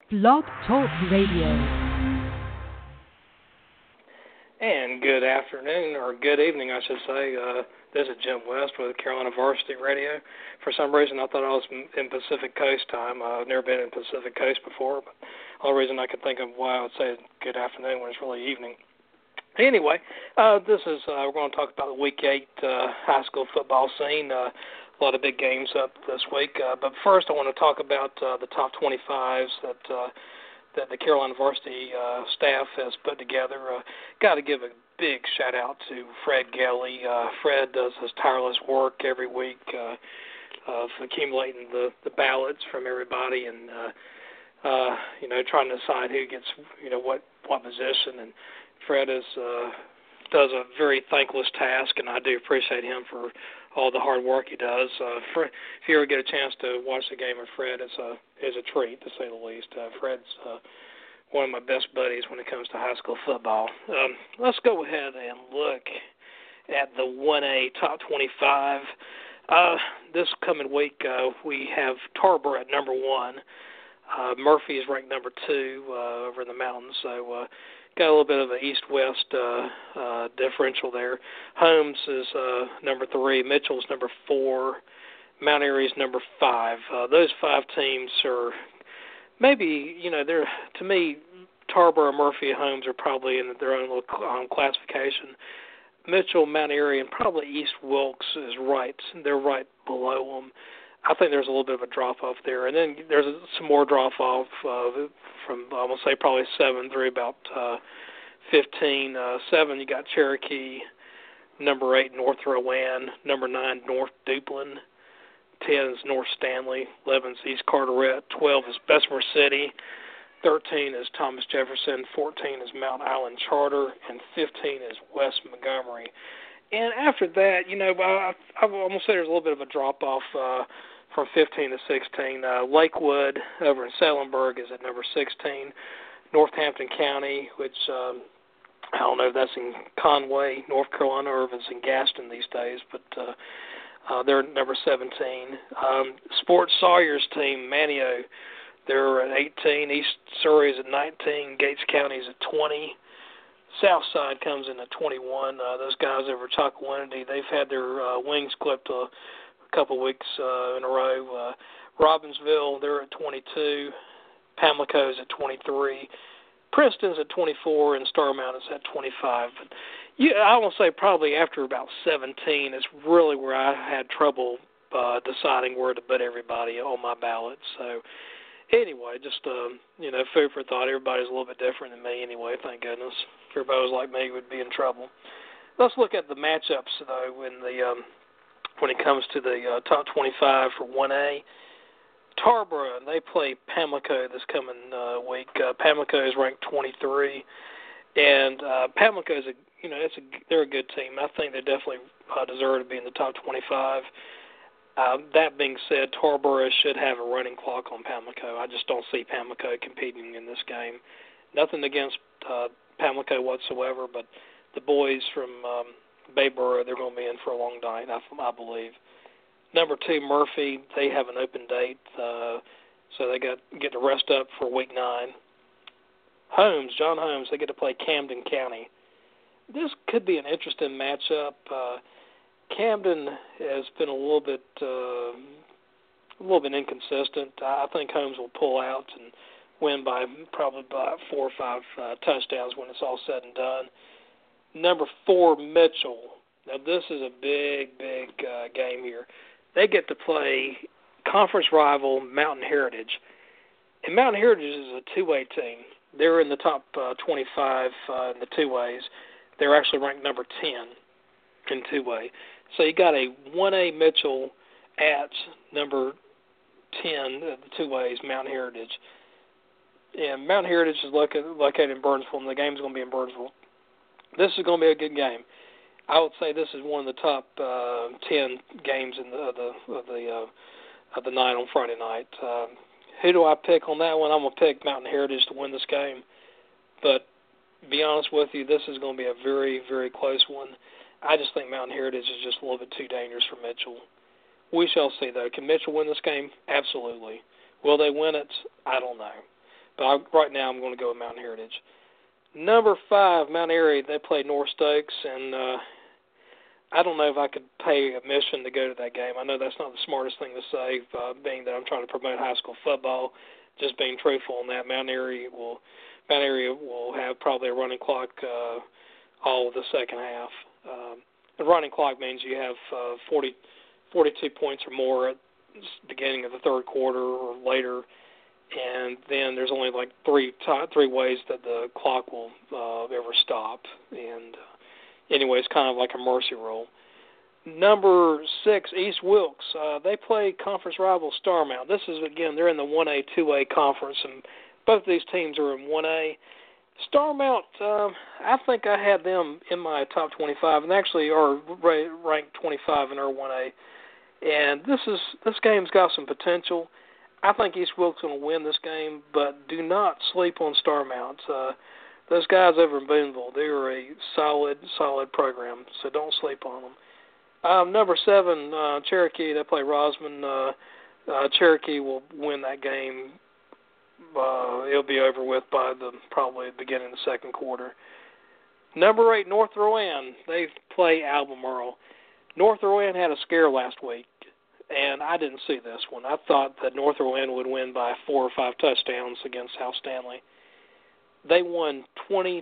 Blog Talk Radio. And good afternoon, or good evening, I should say. This is Jim West with Carolina Varsity Radio. For some reason, I thought I was in Pacific Coast time. I've never been in Pacific Coast before, but the only reason I could think of why I would say good afternoon when it's really evening. Anyway, we're going to talk about the Week 8 high school football scene. A lot of big games up this week. But first, I want to talk about the top 25s that the Carolina Varsity staff has put together. Got to give a big shout-out to Fred Gelly. Fred does his tireless work every week of accumulating the ballots from everybody and, trying to decide who gets, what position. And Fred does a very thankless task, and I do appreciate him for all the hard work he does. If you ever get a chance to watch the game with Fred, it's a treat, to say the least. Fred's one of my best buddies when it comes to high school football. Let's go ahead and look at the 1A top 25. This coming week, we have Tarboro at number 1. Murphy is ranked number 2 over in the mountains, so got a little bit of an east-west differential there. Holmes is number 3. Mitchell's number 4. Mount Airie's number 5. Those 5 teams are maybe, they're, to me, Tarboro, Murphy, and Holmes are probably in their own little classification. Mitchell, Mount Airie, and probably East Wilkes is right. They're right below them. I think there's a little bit of a drop-off there. And then there's some more drop-off from, I will say, probably 7 through about 15. 7, you got Cherokee. Number 8, North Rowan. Number 9, North Duplin. 10 is North Stanley. 11 is East Carteret. 12 is Bessemer City. 13 is Thomas Jefferson. 14 is Mount Island Charter. And 15 is West Montgomery. And after that, I'm going to say there's a little bit of a drop-off from 15 to 16. Lakewood over in Salemburg is at number 16. Northampton County, which I don't know if that's in Conway, North Carolina, or if it's in Gaston these days, but they're at number 17. Sports Sawyer's team, Manio, they're at 18. East Surrey is at 19. Gates County is at 20. Southside comes in at 21. Those guys over at Chocowinity, they've had their wings clipped a couple weeks in a row. Robbinsville, they're at 22. Pamlico's at 23. Princeton's at 24, and Starmount is at 25. But I will say probably after about 17 is really where I had trouble deciding where to put everybody on my ballot. So anyway, just food for thought. Everybody's a little bit different than me anyway, thank goodness. If everybody was like me, we'd be in trouble. Let's look at the matchups, though, when it comes to the top 25 for 1A. Tarboro, they play Pamlico this coming week. Pamlico is ranked 23, and Pamlico is they're a good team. I think they definitely deserve to be in the top 25. That being said, Tarboro should have a running clock on Pamlico. I just don't see Pamlico competing in this game. Nothing against Pamlico whatsoever, but the boys from Bayboro, they're going to be in for a long night, I believe. Number 2, Murphy, they have an open date, so they get to rest up for Week 9. Holmes, John Holmes, they get to play Camden County. This could be an interesting matchup. Camden has been a little bit inconsistent. I think Holmes will pull out and win by probably 4 or 5 touchdowns when it's all said and done. Number 4, Mitchell. Now this is a big game here. They get to play conference rival Mountain Heritage, and Mountain Heritage is a two-way team. They're in the top 25 in the two-ways. They're actually ranked number 10 in two-way. So you got a 1A Mitchell at number 10 of the two ways, Mountain Heritage. And Mountain Heritage is located in Burnsville, and the game's going to be in Burnsville. This is going to be a good game. I would say this is one of the top 10 games of the night on Friday night. Who do I pick on that one? I'm going to pick Mountain Heritage to win this game. But to be honest with you, this is going to be a very, very close one. I just think Mountain Heritage is just a little bit too dangerous for Mitchell. We shall see, though. Can Mitchell win this game? Absolutely. Will they win it? I don't know. But right now I'm going to go with Mountain Heritage. Number 5, Mount Airy, they play North Stokes, and I don't know if I could pay admission to go to that game. I know that's not the smartest thing to say, being that I'm trying to promote high school football. Just being truthful on that, Mount Airy will have probably a running clock all of the second half. The running clock means you have 42 points or more at the beginning of the third quarter or later, and then there's only like three ways that the clock will ever stop. And anyway, it's kind of like a mercy rule. Number 6, East Wilkes. They play conference rival Starmount. This is, again, they're in the 1A, 2A conference, and both of these teams are in 1A. Starmount, I think I had them in my top 25, and actually are ranked 25 in our 1A. And this game's got some potential. I think East Wilkes going to win this game, but do not sleep on Starmount. Those guys over in Boonville, they're a solid program, so don't sleep on them. Number 7, Cherokee, they play Rosman. Cherokee will win that game. It'll be over with by probably the beginning of the second quarter. Number 8, North Rowan, they play Albemarle. North Rowan had a scare last week, and I didn't see this one. I thought that North Rowan would win by 4 or 5 touchdowns against South Stanley. They won 20-19,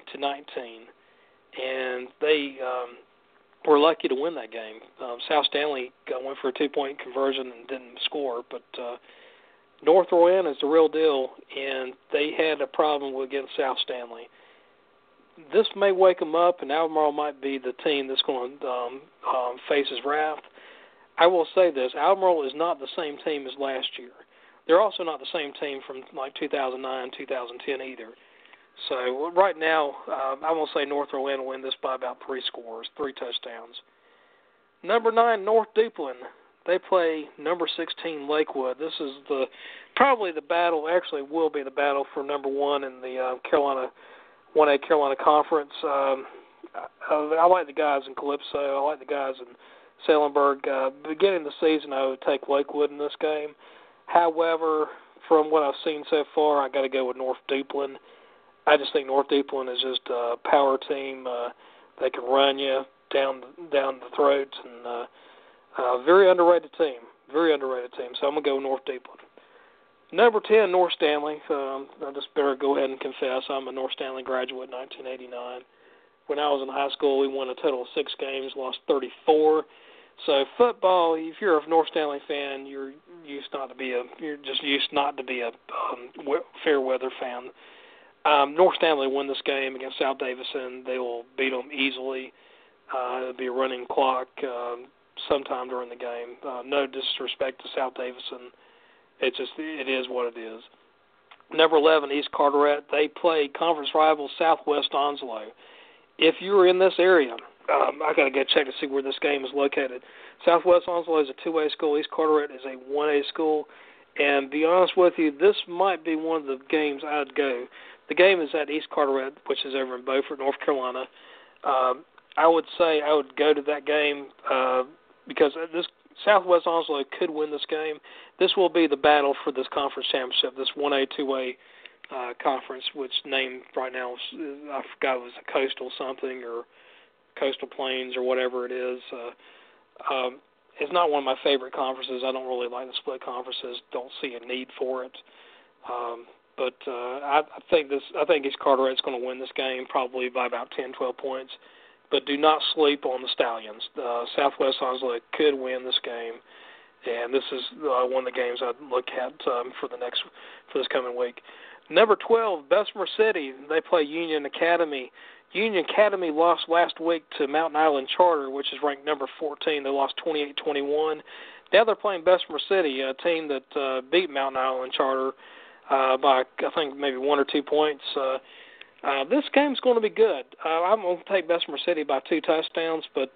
and they were lucky to win that game. South Stanley went for a 2-point conversion and didn't score, but North Rowan is the real deal, and they had a problem against South Stanley. This may wake them up, and Albemarle might be the team that's going to face his wrath. I will say this, Albemarle is not the same team as last year. They're also not the same team from like 2009, 2010 either. So right now, I will say North Rowan will win this by about 3 touchdowns. Number 9, North Duplin. They play number 16, Lakewood. This is probably the battle, actually will be the battle for number 1 in the 1A Carolina Conference. I like the guys in Calypso. I like the guys in Salenberg. Beginning of the season, I would take Lakewood in this game. However, from what I've seen so far, I got to go with North Duplin. I just think North Duplin is just a power team. They can run you down the throats, and very underrated team. Very underrated team. So I'm going to go North Duplin. Number 10, North Stanley. I just better go ahead and confess I'm a North Stanley graduate in 1989. When I was in high school, we won a total of 6 games, lost 34. So football, if you're a North Stanley fan, you're just used not to be a fair weather fan. North Stanley won this game against South Davison. They will beat them easily. It'll be a running clock sometime during the game. No disrespect to South Davison. It is what it is. Number 11, East Carteret. They play conference rival Southwest Onslow. If you're in this area, I got to go check to see where this game is located. Southwest Onslow is a 2A school. East Carteret is a 1A school. And to be honest with you, this might be one of the games I'd go. The game is at East Carteret, which is over in Beaufort, North Carolina. I would say I would go to that game because this Southwest Onslow could win this game. This will be the battle for this conference championship, this 1A, 2A conference, which named right now, I forgot it was a Coastal something or Coastal Plains or whatever it is. It's not one of my favorite conferences. I don't really like the split conferences. Don't see a need for it. But I think East Carteret's going to win this game probably by about 10, 12 points. But do not sleep on the Stallions. Southwest Onslow could win this game, and this is one of the games I'd look at for this coming week. Number 12, Bessemer City. They play Union Academy. Union Academy lost last week to Mountain Island Charter, which is ranked number 14. They lost 28-21. Now they're playing Bessemer City, a team that beat Mountain Island Charter by, I think, maybe 1 or 2 points. This game's going to be good. I'm going to take Bessemer City by 2 touchdowns, but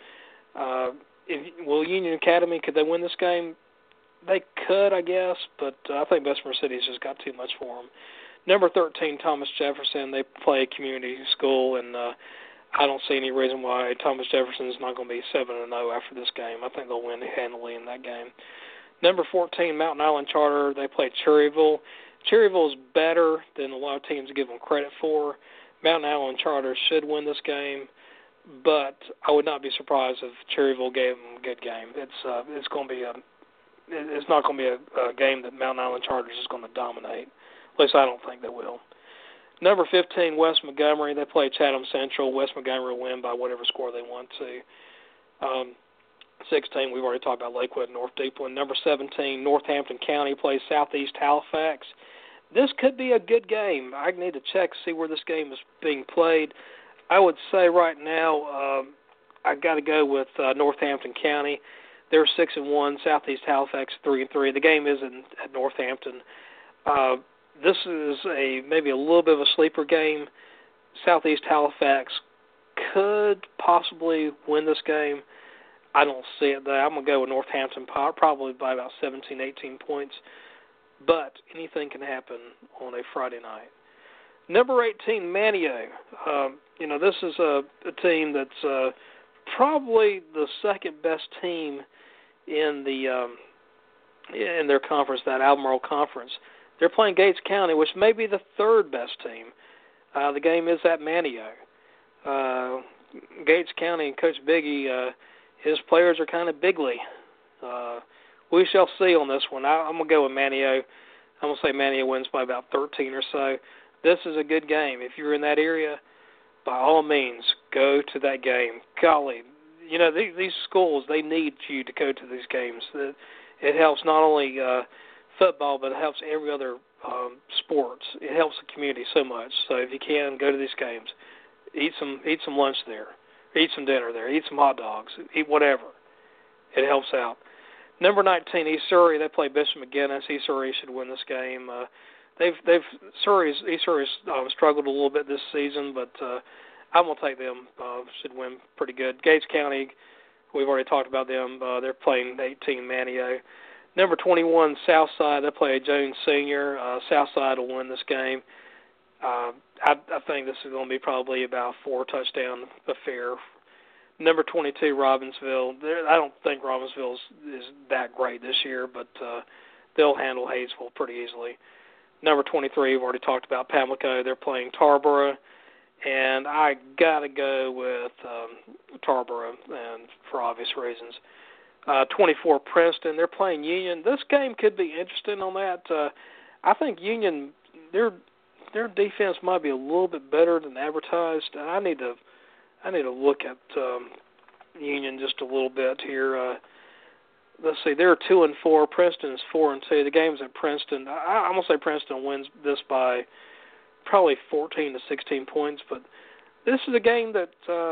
will Union Academy, could they win this game? They could, I guess, but I think Bessemer City's just got too much for them. Number 13, Thomas Jefferson. They play a community school, and I don't see any reason why Thomas Jefferson's not going to be 7-0 after this game. I think they'll win handily in that game. Number 14, Mountain Island Charter. They play Cherryville. Cherryville is better than a lot of teams give them credit for. Mountain Island Charter should win this game, but I would not be surprised if Cherryville gave them a good game. It's going to be it's not going to be a game that Mountain Island Chargers is going to dominate. At least I don't think they will. Number 15, West Montgomery. They play Chatham Central. West Montgomery will win by whatever score they want to. 16, we've already talked about Lakewood and North Deepland. Number 17, Northampton County plays Southeast Halifax. This could be a good game. I need to check to see where this game is being played. I would say right now I got to go with Northampton County. They're 6-1. Southeast Halifax 3-3. The game is at Northampton. This is maybe a little bit of a sleeper game. Southeast Halifax could possibly win this game. I don't see it there. I'm going to go with Northampton probably by about 17, 18 points. But anything can happen on a Friday night. Number 18, Manteo. This is a team that's probably the second best team in their conference, that Albemarle Conference. They're playing Gates County, which may be the third best team. The game is at Manteo. Gates County and Coach Biggie, his players are kind of bigly. We shall see on this one. I'm going to go with Manteo. I'm going to say Manteo wins by about 13 or so. This is a good game. If you're in that area, by all means, go to that game. Golly, these schools, they need you to go to these games. It helps not only football, but it helps every other sports. It helps the community so much. So if you can, go to these games. Eat some lunch there. Eat some dinner there. Eat some hot dogs. Eat whatever. It helps out. Number 19, East Surrey. They play Bishop McGinnis. East Surrey should win this game. East Surrey's struggled a little bit this season, but I'm gonna take them. Should win pretty good. Gates County, we've already talked about them. They're playing 18, Manteo. Number 21, Southside. They play Jones Senior. Southside will win this game. I think this is going to be probably about a 4-touchdown affair. Number 22, Robbinsville. I don't think Robbinsville is that great this year, but they'll handle Hayesville pretty easily. Number 23, we've already talked about Pamlico. They're playing Tarboro, and I got to go with Tarboro, and for obvious reasons. 24, Princeton. They're playing Union. This game could be interesting on that. I think Union, their defense might be a little bit better than advertised. I need to look at Union just a little bit here. Let's see, they're 2-4. Princeton is 4-2. The game's at Princeton. I'm gonna say Princeton wins this by probably 14 to 16 points. But this is a game that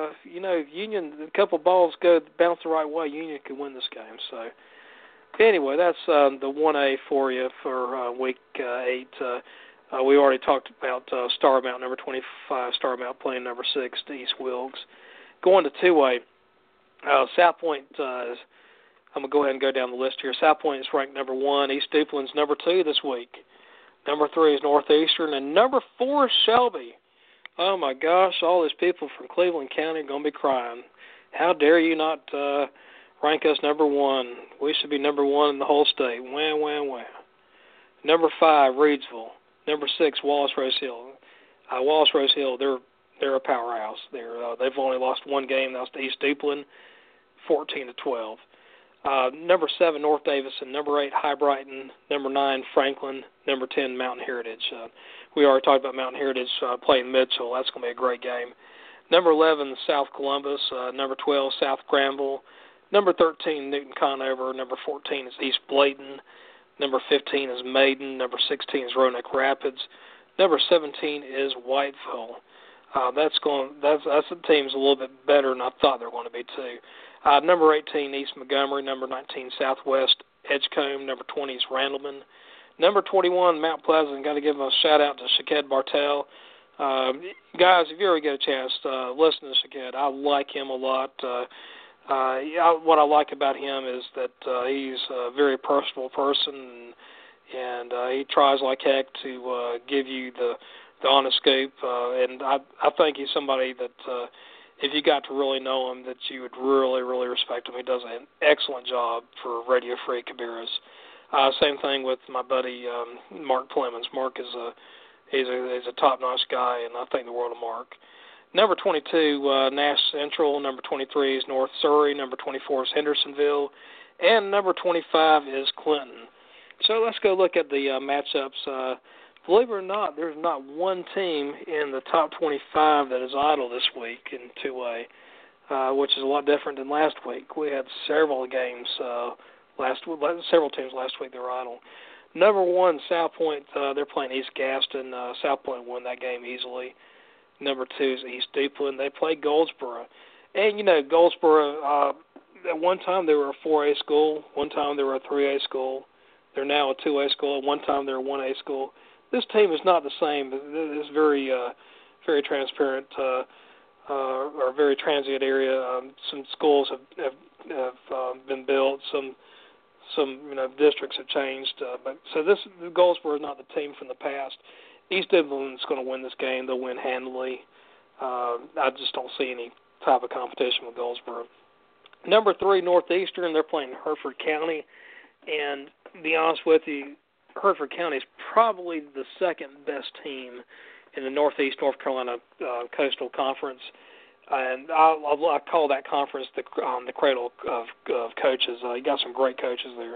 Union, a couple balls bounce the right way, Union can win this game. So anyway, that's the 1A for you for Week 8. We already talked about Starmount, number 25, Starmount playing number 6, East Wilkes. Going to 2A, South Point, I'm going to go ahead and go down the list here. South Point is ranked number 1. East Duplин's number 2 this week. Number 3 is Northeastern. And number 4 is Shelby. Oh, my gosh, all these people from Cleveland County are going to be crying. How dare you not rank us number 1? We should be number 1 in the whole state. Wah, wah, wah. Number 5, Reedsville. Number 6, Wallace Rose Hill. Wallace Rose Hill, they're a powerhouse. They've only lost one game. That was to East Duplin, 14-12. Number 7, North Davison. Number 8, High Brighton. Number 9, Franklin. Number 10, Mountain Heritage. We already talked about Mountain Heritage playing Mitchell. That's going to be a great game. Number 11, South Columbus. Number 12, South Granville. Number 13, Newton Conover. Number 14 is East Bladen. Number 15 is Maiden. Number 16 is Roanoke Rapids. Number 17 is Whiteville. That's the team's a little bit better than I thought they were going to be too. Number 18, East Montgomery. Number 19, Southwest Edgecombe. Number 20 is Randleman. Number 21, Mount Pleasant. Got to give a shout out to Shaked Bartel. Guys, if you ever get a chance, listen to Shaked. I like him a lot. What I like about him is that he's a very personal person, and he tries like heck to give you the honest scoop. And I think he's somebody that if you got to really know him, that you would really, really respect him. He does an excellent job for Radio Free Cabarrus. Same thing with my buddy Mark Clemens. Mark is he's a top-notch guy, and I think the world of Mark. Number 22, Nash Central. Number 23 is North Surrey. Number 24 is Hendersonville. And number 25 is Clinton. So let's go look at the matchups. Believe it or not, there's not one team in the top 25 that is idle this week in 2A, which is a lot different than last week. We had several games several teams last week that were idle. Number 1, South Point, they're playing East Gaston. South Point won that game easily. Number 2 is East Duplin. They play Goldsboro. And, Goldsboro, at one time they were a 4A school. One time they were a 3A school. They're now a 2A school. At one time they were a 1A school. This team is not the same. It's very, very transparent or very transient area. Some schools have been built. Some districts have changed. So Goldsboro is not the team from the past. East Duplin is going to win this game. They'll win handily. I just don't see any type of competition with Goldsboro. Number 3, Northeastern. They're playing Hereford County. And to be honest with you, Hereford County is probably the second best team in the Northeast North Carolina Coastal Conference. And I call that conference the cradle of coaches. You got some great coaches there.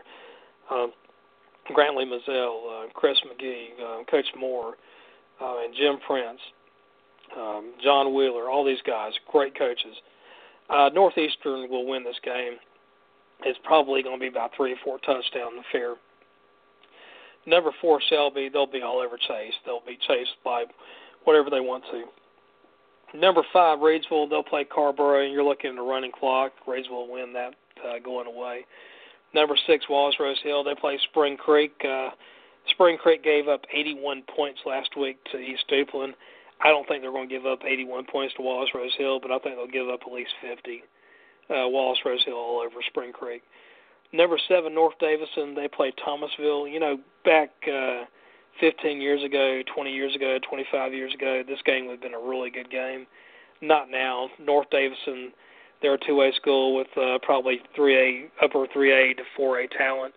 Grantley Mazzell, Chris McGee, Coach Moore, and Jim Prince, John Wheeler, all these guys, great coaches. Northeastern will win this game. It's probably going to be about 3 or 4 touchdown affair. Number 4, Shelby, they'll be all over Chase. They'll be chased by whatever they want to. Number 5, Reidsville, they'll play Carrboro, and you're looking at a running clock. Reidsville will win that going away. Number 6, Wallace Rose Hill, they play Spring Creek. Spring Creek gave up 81 points last week to East Duplin. I don't think they're going to give up 81 points to Wallace Rose Hill, but I think they'll give up at least 50. Wallace Rose Hill all over Spring Creek. Number 7, North Davison, they play Thomasville. Back 15 years ago, 20 years ago, 25 years ago, this game would have been a really good game. Not now. North Davison, they're a 2A school with probably upper 3A to 4A talent.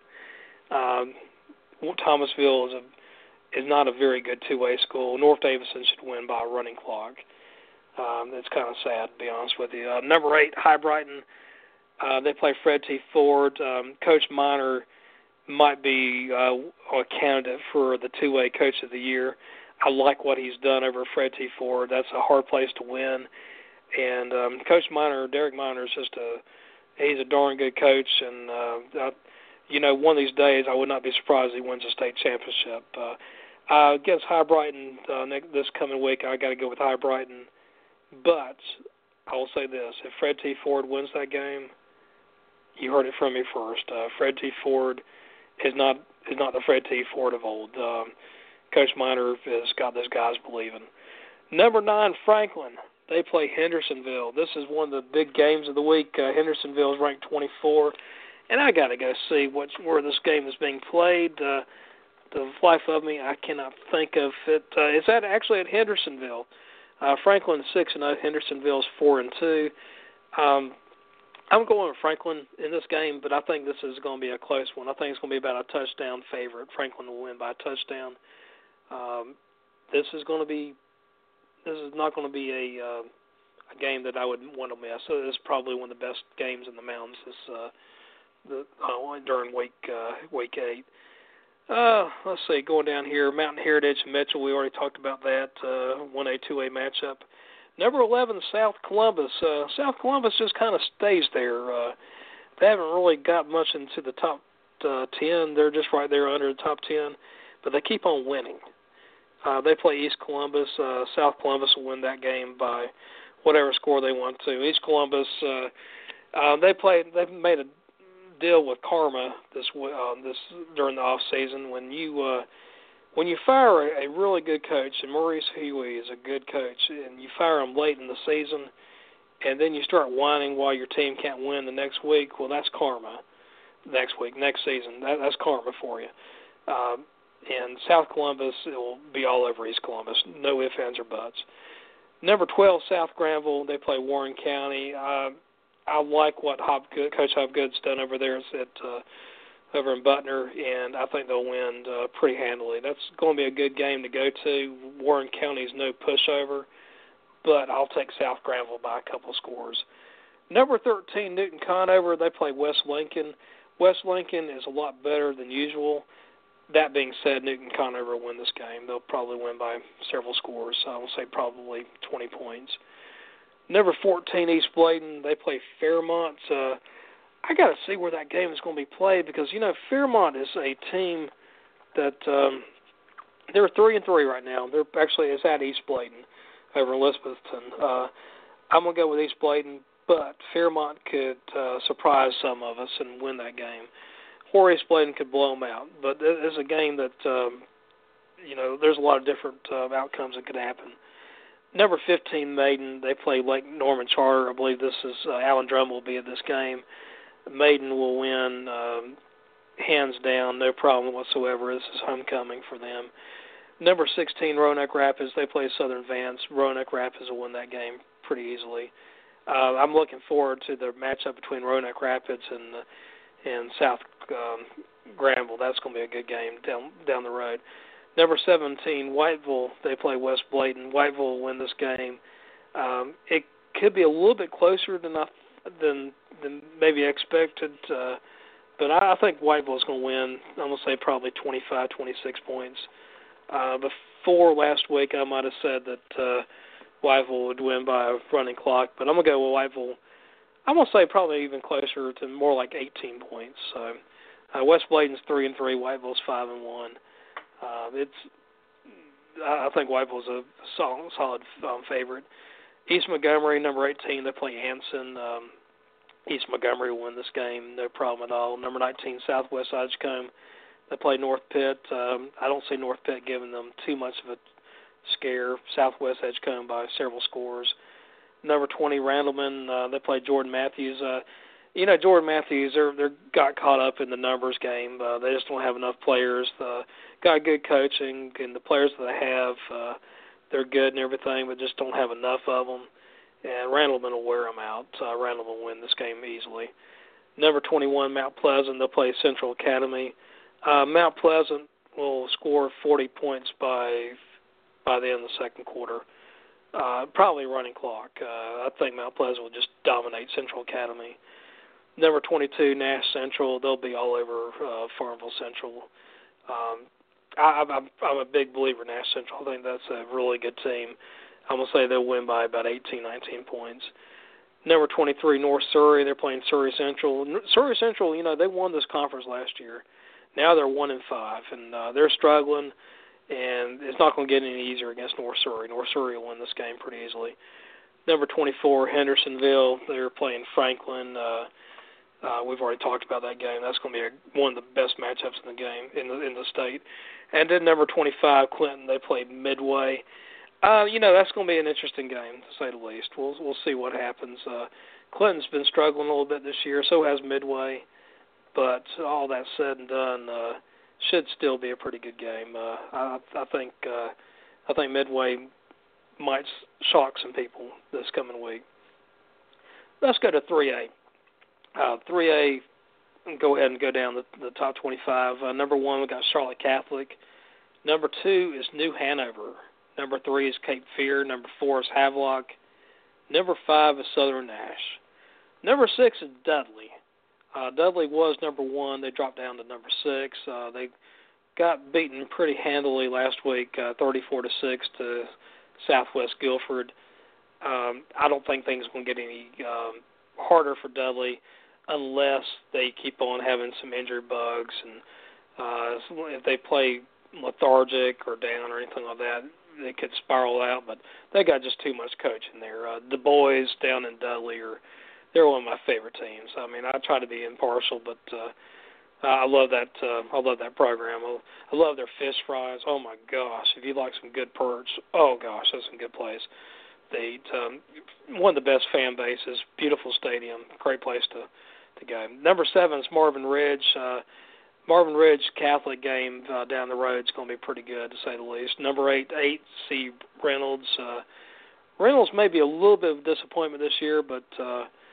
Thomasville is not a very good 2A school. North Davison should win by a running clock. It's kind of sad, to be honest with you. Number 8, High Brighton. They play Fred T. Ford. Coach Miner might be a candidate for the 2A Coach of the Year. I like what he's done over Fred T. Ford. That's a hard place to win. And Coach Miner, Derek Miner, is he's a darn good coach. And, one of these days I would not be surprised he wins a state championship. Against High Brighton this coming week, I got to go with High Brighton. But I will say this: if Fred T. Ford wins that game, you heard it from me first. Fred T. Ford is not the Fred T. Ford of old. Coach Miner has got those guys believing. Number 9, Franklin. They play Hendersonville. This is one of the big games of the week. Hendersonville is ranked 24, and I got to go see where this game is being played. The life of me, I cannot think of it. Is that actually at Hendersonville? Franklin 6-0. Hendersonville's 4-2. I'm going with Franklin in this game, but I think this is going to be a close one. I think it's going to be about a touchdown favorite. Franklin will win by a touchdown. This is not going to be a game that I would want to miss. So this is probably one of the best games in the mountains during week 8. Let's see, going down here, Mountain Heritage and Mitchell, we already talked about that, 1A, 2A matchup. Number 11, South Columbus. South Columbus just kind of stays there. They haven't really got much into the top 10. They're just right there under the top 10, but they keep on winning. They play East Columbus. South Columbus will win that game by whatever score they want to. East Columbus, they've made a deal with Karma this during the off season. When you fire a really good coach, and Maurice Huey is a good coach, and you fire him late in the season, and then you start whining while your team can't win the next week, well, that's karma. Next season, that's karma for you. And South Columbus, it will be all over East Columbus. No ifs, ands, or buts. Number 12, South Granville. They play Warren County. I like what Coach Hopgood's done over there at over in Butner, and I think they'll win pretty handily. That's going to be a good game to go to. Warren County's no pushover, but I'll take South Granville by a couple scores. Number 13, Newton Conover, they play West Lincoln. West Lincoln is a lot better than usual. That being said, Newton Conover will win this game. They'll probably win by several scores. I will say probably 20 points. Number 14, East Bladen, they play Fairmont. I got to see where that game is going to be played because, Fairmont is a team that they're 3-3 right now. They're actually, it's at East Bladen over in Elizabethton. I'm going to go with East Bladen, but Fairmont could surprise some of us and win that game. Or East Bladen could blow them out. But it's a game that, there's a lot of different outcomes that could happen. Number 15, Maiden, they play Lake Norman Charter. I believe this is Alan Drum will be at this game. Maiden will win hands down, no problem whatsoever. This is homecoming for them. Number 16, Roanoke Rapids, they play Southern Vance. Roanoke Rapids will win that game pretty easily. I'm looking forward to the matchup between Roanoke Rapids and South Granville. That's going to be a good game down the road. Number 17, Whiteville, they play West Bladen. Whiteville will win this game. It could be a little bit closer than maybe expected, but I think Whiteville is going to win. I'm going to say probably 25, 26 points. Before last week, I might have said that Whiteville would win by a running clock, but I'm going to go with Whiteville. I'm going to say probably even closer to more like 18 points. So West Bladen's 3-3, Whiteville's 5-1. I think Whiteville's a solid favorite. East Montgomery, number 18, they play Anson. East Montgomery will win this game, no problem at all. Number 19, Southwest Edgecombe, they play North Pitt. I don't see North Pitt giving them too much of a scare. Southwest Edgecombe by several scores. Number 20, Randleman, they play Jordan Matthews. Jordan Matthews, they got caught up in the numbers game. They just don't have enough players. Got good coaching, and the players that they have, they're good and everything, but just don't have enough of them. And Randleman will wear them out. Randleman will win this game easily. Number 21, Mount Pleasant, they'll play Central Academy. Mount Pleasant will score 40 points by the end of the second quarter. Probably running clock. I think Mount Pleasant will just dominate Central Academy. Number 22, Nash Central, they'll be all over Farmville Central. I'm a big believer in Nash Central. I think that's a really good team. I'm going to say they'll win by about 18, 19 points. Number 23, North Surrey, they're playing Surrey Central. Surrey Central, they won this conference last year. Now they're 1-5, and they're struggling, and it's not going to get any easier against North Surrey. North Surrey will win this game pretty easily. Number 24, Hendersonville, they're playing Franklin. We've already talked about that game. That's going to be one of the best matchups in the game in the state. And then number 25, Clinton, they play Midway. That's going to be an interesting game, to say the least. We'll see what happens. Clinton's been struggling a little bit this year, so has Midway. But all that said and done, should still be a pretty good game. I think Midway might shock some people this coming week. Let's go to 3A. 3A, go ahead and go down the top 25. Number 1, we got Charlotte Catholic. Number 2 is New Hanover. Number 3 is Cape Fear. Number 4 is Havelock. Number 5 is Southern Nash. Number 6 is Dudley. Dudley was number 1. They dropped down to number 6. They got beaten pretty handily last week, 34-6 to Southwest Guilford. I don't think things are going to get any harder for Dudley unless they keep on having some injury bugs, and if they play lethargic or down or anything like that, they could spiral out. But they got just too much coaching there. The boys down in Dudley they're one of my favorite teams. I mean, I try to be impartial, but I love that. I love that program. I love their fish fries. Oh my gosh! If you like some good perch, oh gosh, that's a good place. They eat. One of the best fan bases. Beautiful stadium. Great place to go. Number 7 is Marvin Ridge. Marvin Ridge Catholic game down the road is going to be pretty good, to say the least. Number 8, C. Reynolds. Reynolds may be a little bit of a disappointment this year, but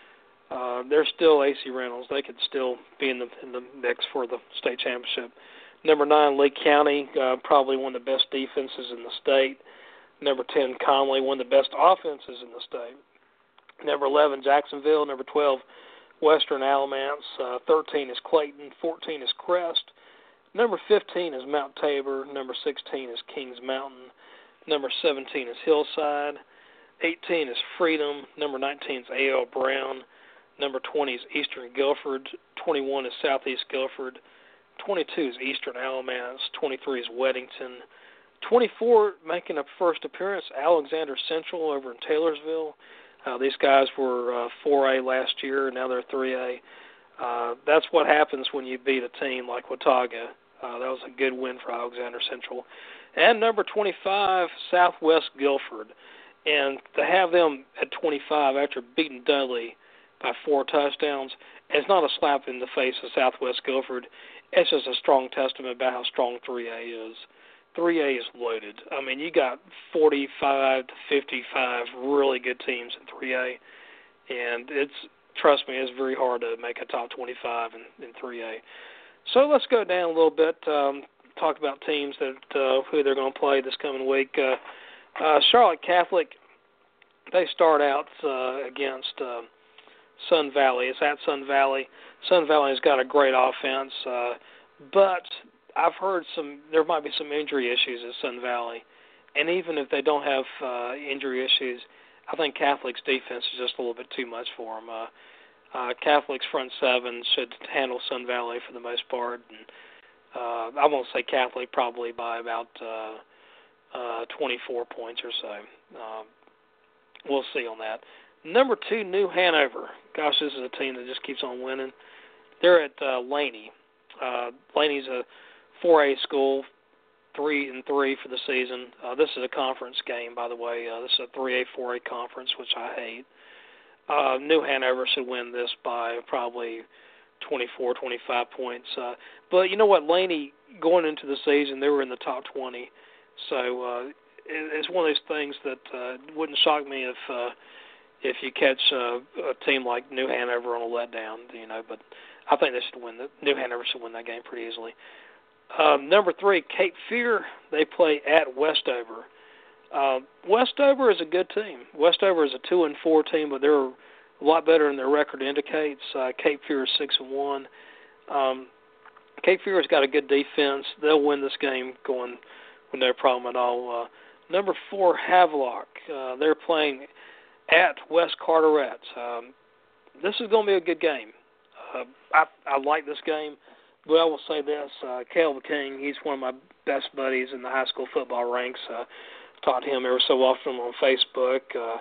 They're still AC Reynolds. They could still be in the mix for the state championship. Number 9, Lee County, probably one of the best defenses in the state. Number 10, Conley, one of the best offenses in the state. Number 11, Jacksonville. Number 12, Western Alamance. 13 is Clayton. 14 is Crest. Number 15 is Mount Tabor. Number 16 is Kings Mountain. Number 17 is Hillside. 18 is Freedom. Number 19 is A.L. Brown. Number 20 is Eastern Guilford. 21 is Southeast Guilford. 22 is Eastern Alamance. 23 is Weddington. 24, making a first appearance, Alexander Central over in Taylorsville. These guys were 4A last year, now they're 3A. That's what happens when you beat a team like Watauga. That was a good win for Alexander Central. And number 25, Southwest Guilford. And to have them at 25 after beating Dudley by 4 touchdowns, it's not a slap in the face of Southwest Guilford. It's just a strong testament about how strong 3A is. 3A is loaded. I mean, you got 45 to 55 really good teams in 3A, and trust me, it's very hard to make a top 25 in 3A. So let's go down a little bit, talk about teams that who they're going to play this coming week. Charlotte Catholic, they start out against Sun Valley. It's at Sun Valley. Sun Valley has got a great offense, but I've heard there might be some injury issues at Sun Valley. And even if they don't have injury issues, I think Catholic's defense is just a little bit too much for them. Catholic's front seven should handle Sun Valley for the most part. And I won't say Catholic probably by about 24 points or so. We'll see on that. Number 2, New Hanover. Gosh, this is a team that just keeps on winning. They're at Laney. Laney's a 4A school, 3-3 for the season. This is a conference game, by the way. This is a 3A, 4A conference, which I hate. New Hanover should win this by probably 24, 25 points. But you know what? Laney, going into the season, they were in the top 20. So it's one of those things that wouldn't shock me if you catch a team like New Hanover on a letdown, but I think they should win. New Hanover should win that game pretty easily. Number 3, Cape Fear. They play at Westover. Westover is a good team. Westover is a 2-4 team, but they're a lot better than their record indicates. Cape Fear is 6-1. Cape Fear has got a good defense. They'll win this game going with no problem at all. Number 4, Havelock. They're playing at West Carteret. This is going to be a good game. I like this game. But I will say this, Caleb King, he's one of my best buddies in the high school football ranks. Taught him every so often on Facebook.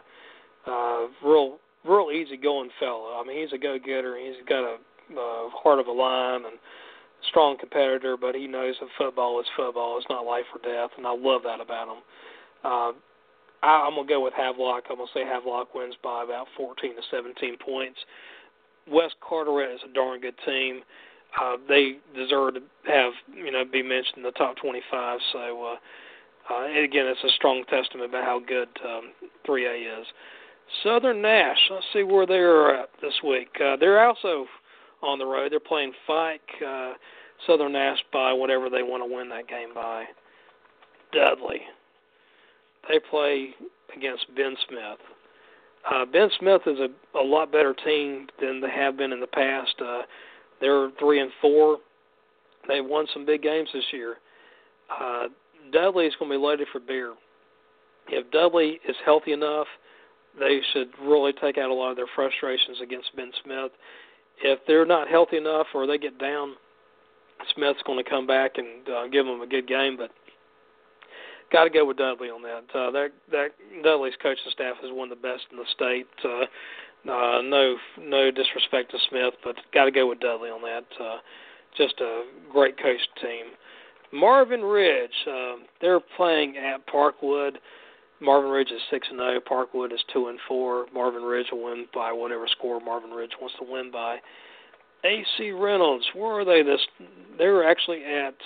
Real easygoing fellow. I mean, he's a go-getter. He's got a heart of a lion and strong competitor, but he knows that football is football. It's not life or death, and I love that about him. I'm going to go with Havelock. I'm going to say Havelock wins by about 14 to 17 points. West Carteret is a darn good team. They deserve to have, be mentioned in the top 25. So, and again, it's a strong testament about how good 3A is. Southern Nash, let's see where they're at this week. They're also on the road. They're playing Fike. Southern Nash by whatever they want to win that game by. Dudley. They play against Ben Smith. Ben Smith is a lot better team than they have been in the past. They're 3-4. They've won some big games this year. Dudley is going to be loaded for beer. If Dudley is healthy enough, they should really take out a lot of their frustrations against Ben Smith. If they're not healthy enough or they get down, Smith's going to come back and give them a good game. But got to go with Dudley on that. That Dudley's coaching staff is one of the best in the state. No disrespect to Smith, but got to go with Dudley on that. Just a great coached team. Marvin Ridge, they're playing at Parkwood. Marvin Ridge is 6-0. Parkwood is 2-4. Marvin Ridge will win by whatever score Marvin Ridge wants to win by. AC Reynolds, where are they? They're actually at.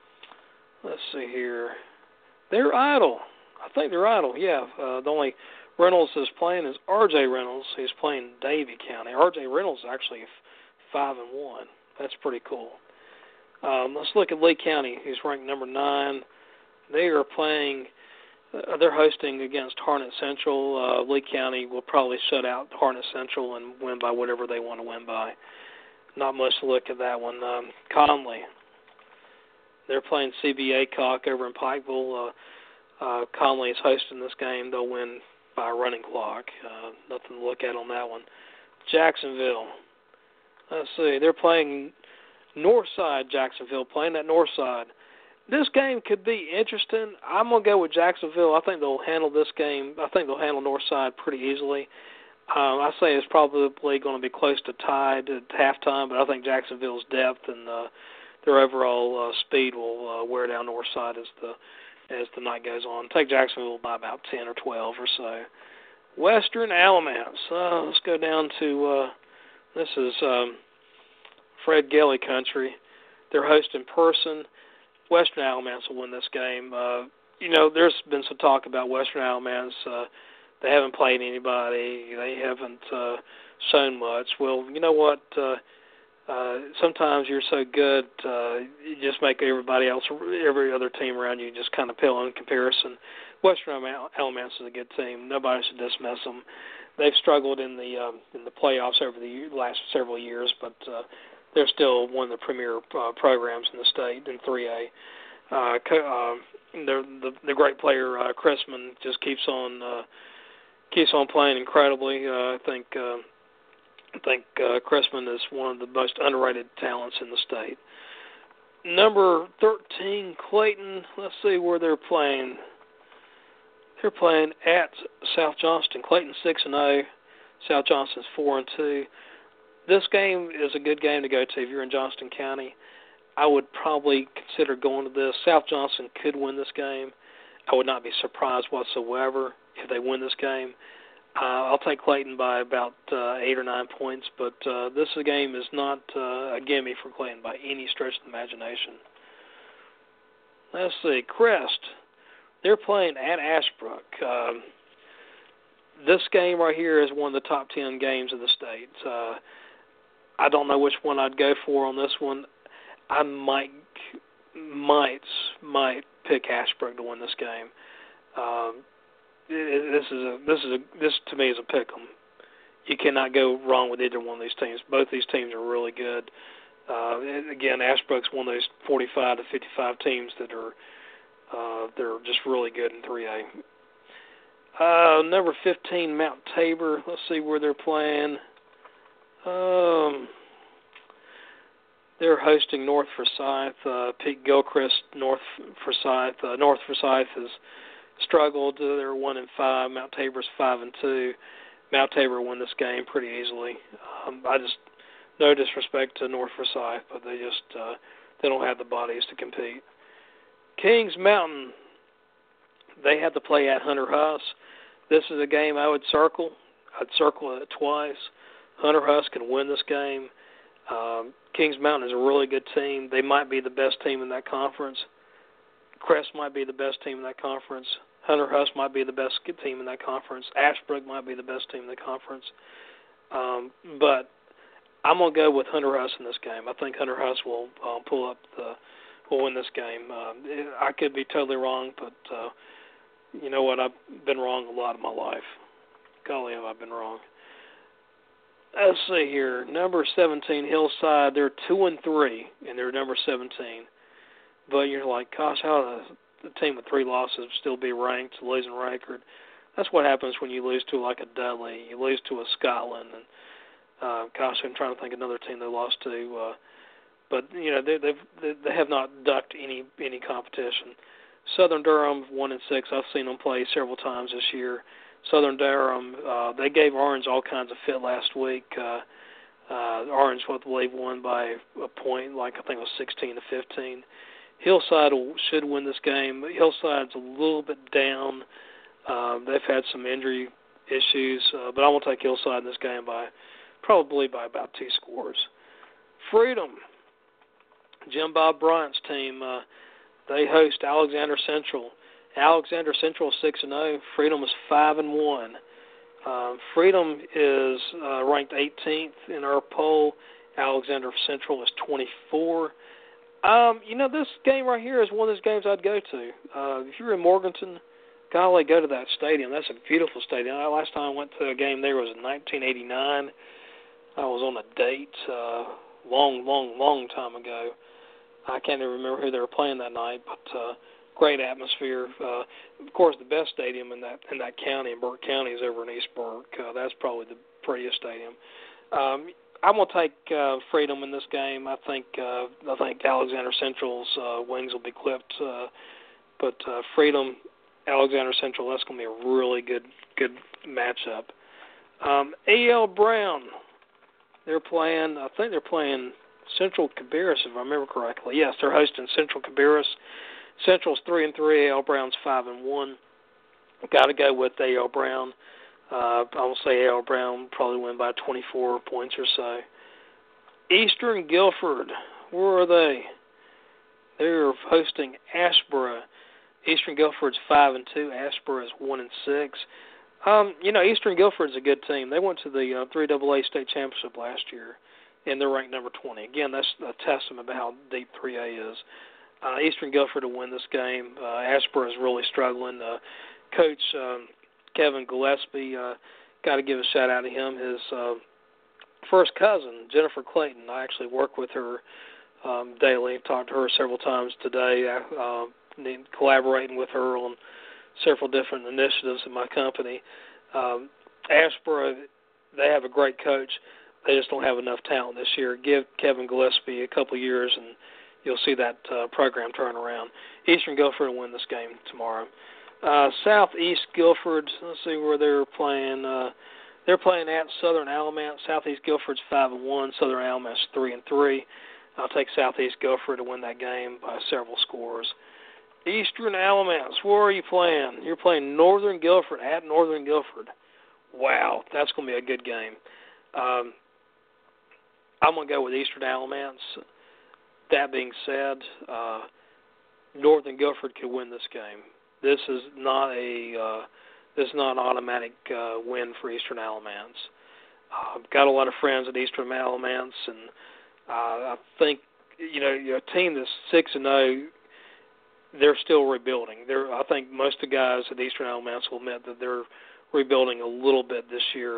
Let's see here. They're Idle. I think they're Idle. Yeah. The only Reynolds is playing is R.J. Reynolds. He's playing Davie County. R.J. Reynolds is actually 5-1. That's pretty cool. Let's look at Lee County. He's ranked number 9. They are playing. They're hosting against Harnett Central. Lee County will probably shut out Harnett Central and win by whatever they want to win by. Not much to look at that one. Conley. They're playing CB Aycock over in Pikeville. Conley is hosting this game. They'll win by a running clock. Nothing to look at on that one. Jacksonville. Let's see. They're playing Northside. Jacksonville playing at Northside. This game could be interesting. I'm going to go with Jacksonville. I think they'll handle this game. I think they'll handle Northside pretty easily. I say it's probably going to be close to tied at halftime, but I think Jacksonville's depth and their overall speed will wear down Northside as the night goes on. Take Jacksonville by about 10 or 12 or so. Western Alamance. Let's go down to this is Fred Gelly country. They're hosting Person. Western Alamance will win this game. There's been some talk about Western Alamance. They haven't played anybody. They haven't shown much. Well, you know what? Sometimes you're so good, you just make every other team around you just kind of pale in comparison. Western Alamance is a good team. Nobody should dismiss them. They've struggled in the playoffs over the last several years, but they're still one of the premier programs in the state in 3A. The great player Chrisman just keeps on playing incredibly. I think Chrisman is one of the most underrated talents in the state. Number 13, Clayton. Let's see where they're playing. They're playing at South Johnston. Clayton 6-0. South Johnston's 4-2. This game is a good game to go to if you're in Johnston County. I would probably consider going to this. South Johnston could win this game. I would not be surprised whatsoever if they win this game. I'll take Clayton by about 8 or 9 points, but this game is not a gimme for Clayton by any stretch of the imagination. Let's see, Crest. They're playing at Ashbrook. This game right here is one of the top 10 games of the state. I don't know which one I'd go for on this one. I might pick Ashbrook to win this game. This to me is a pick 'em. You cannot go wrong with either one of these teams. Both these teams are really good. Again, Ashbrook's one of those 45 to 55 teams that are they're just really good in 3A. Number 15, Mount Tabor. Let's see where they're playing. They're hosting North Forsyth. Pete Gilchrist, North Forsyth. North Forsyth has struggled. They're 1-5. Mount Tabor's 5-2. Mount Tabor won this game pretty easily. No disrespect to North Forsyth, but they don't have the bodies to compete. Kings Mountain. They have to play at Hunter Huss. This is a game I would circle. I'd circle it twice. Hunter Huss can win this game. Kings Mountain is a really good team. They might be the best team in that conference. Crest might be the best team in that conference. Hunter Huss might be the best team in that conference. Ashbrook might be the best team in the conference. But I'm going to go with Hunter Huss in this game. I think Hunter Huss will will win this game. I could be totally wrong, but you know what? I've been wrong a lot of my life. Golly, have I been wrong. Let's see here. Number 17, Hillside. They're 2-3, and they're number 17. But you're like, gosh, how does a team with 3 losses still be ranked, losing record? That's what happens when you lose to like a Dudley. You lose to a Scotland, and gosh, I'm trying to think of another team they lost to. But you know, they have not ducked any competition. Southern Durham 1-6. I've seen them play several times this year. Southern Durham, they gave Orange all kinds of fit last week. Orange, I believe, won by a point, like I think it was 16-15. Hillside should win this game. Hillside's a little bit down. They've had some injury issues, but I'm going to take Hillside in this game probably by about 2 scores. Freedom, Jim Bob Bryant's team, they host Alexander Central. Alexander Central is 6-0. Freedom is 5-1. Freedom is ranked 18th in our poll. Alexander Central is 24. This game right here is one of those games I'd go to. If you're in Morganton, golly, go to that stadium. That's a beautiful stadium. Last time I went to a game there was in 1989. I was on a date long time ago. I can't even remember who they were playing that night, but great atmosphere. Of course, the best stadium in that county, in Burke County, is over in East Burke. That's probably the prettiest stadium. I'm going to take Freedom in this game. I think Alexander Central's wings will be clipped, but Freedom, Alexander Central, that's going to be a really good matchup. A.L. Brown, I think they're playing Central Cabarrus, if I remember correctly. Yes, they're hosting Central Cabarrus. Central's 3-3, A.L. Brown's 5-1. Got to go with A.L. Brown. I will say A.L. Brown probably win by 24 points or so. Eastern Guilford, where are they? They're hosting Ashboro. Eastern Guilford's 5-2. Ashboro is 1-6. Eastern Guilford's a good team. They went to the 3AA state championship last year, and they're ranked number 20. Again, that's a testament about how deep 3A is. Eastern Guilford will win this game. Ashboro is really struggling. Coach Kevin Gillespie, got to give a shout out to him. His first cousin, Jennifer Clayton, I actually work with her daily. Talked to her several times today, collaborating with her on several different initiatives in my company. Ashboro, they have a great coach. They just don't have enough talent this year. Give Kevin Gillespie a couple of years, and you'll see that program turn around. Eastern Guilford will win this game tomorrow. Southeast Guilford, let's see where they're playing. They're playing at Southern Alamance. Southeast Guilford's 5-1. Southern Alamance 3-3. I'll take Southeast Guilford to win that game by several scores. Eastern Alamance, where are you playing? You're playing Northern Guilford at Northern Guilford. Wow, that's going to be a good game. I'm going to go with Eastern Alamance. That being said, Northern Guilford could win this game. This is not an automatic win for Eastern Alamance. I've got a lot of friends at Eastern Alamance, and I think a team that's 6-0, they're still rebuilding. I think most of the guys at Eastern Alamance will admit that they're rebuilding a little bit this year.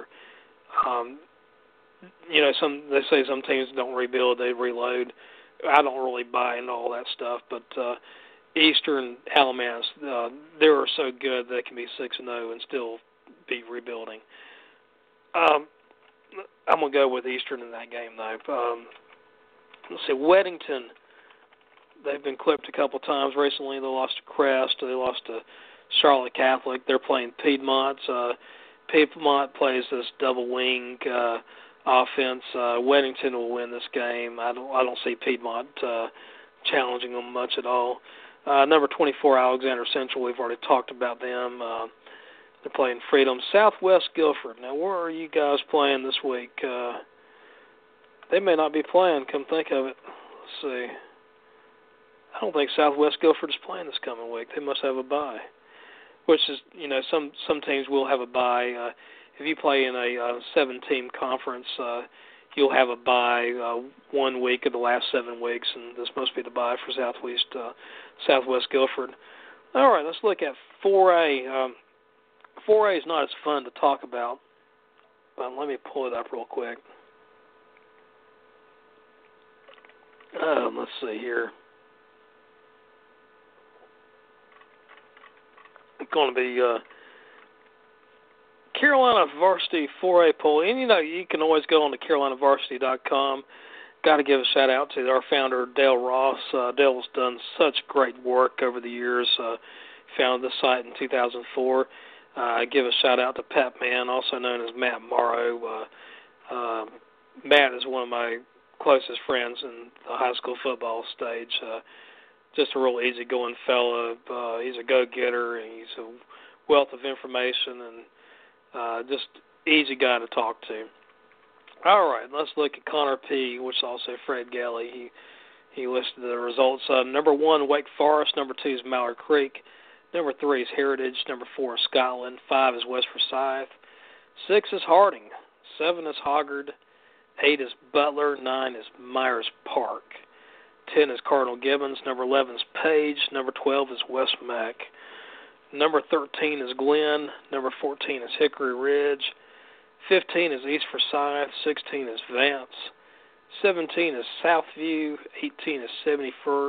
They say some teams don't rebuild, they reload. I don't really buy into all that stuff, but Eastern Alamance, they are so good they can be 6-0 and still be rebuilding. I'm going to go with Eastern in that game, though. Let's see, Weddington, they've been clipped a couple times recently. They lost to Crest. They lost to Charlotte Catholic. They're playing Piedmont. Piedmont plays this double wing offense. Weddington will win this game. I don't see Piedmont challenging them much at all. Number 24, Alexander Central, we've already talked about them. They're playing Freedom. Southwest Guilford. Now, where are you guys playing this week? They may not be playing, come think of it. Let's see. I don't think Southwest Guilford is playing this coming week. They must have a bye, which is, some teams will have a bye. If you play in a 7-team conference, you'll have a bye 1 week of the last 7 weeks, and this must be the bye for Southwest Guilford. All right, let's look at 4A. 4A is not as fun to talk about, but let me pull it up real quick. Let's see here. It's going to be Carolina Varsity 4A poll. And, you can always go on to CarolinaVarsity.com. Got to give a shout-out to our founder, Dale Ross. Dale's done such great work over the years. Founded the site in 2004. Give a shout-out to Pat Mann, also known as Matt Morrow. Matt is one of my closest friends in the high school football stage. Just a real easygoing fellow. He's a go-getter, and he's a wealth of information, and just easy guy to talk to. All right, let's look at Connor P., which is also Fred Galley. He listed the results. Number 1, Wake Forest. Number 2 is Mallard Creek. Number 3 is Heritage. Number 4 is Scotland. 5 is West Forsyth. 6 is Harding. 7 is Hoggard. 8 is Butler. 9 is Myers Park. 10 is Cardinal Gibbons. Number 11 is Page. Number 12 is West Mac. Number 13 is Glenn. Number 14 is Hickory Ridge. 15 is East Forsyth. 16 is Vance. 17 is Southview. 18 is 71st.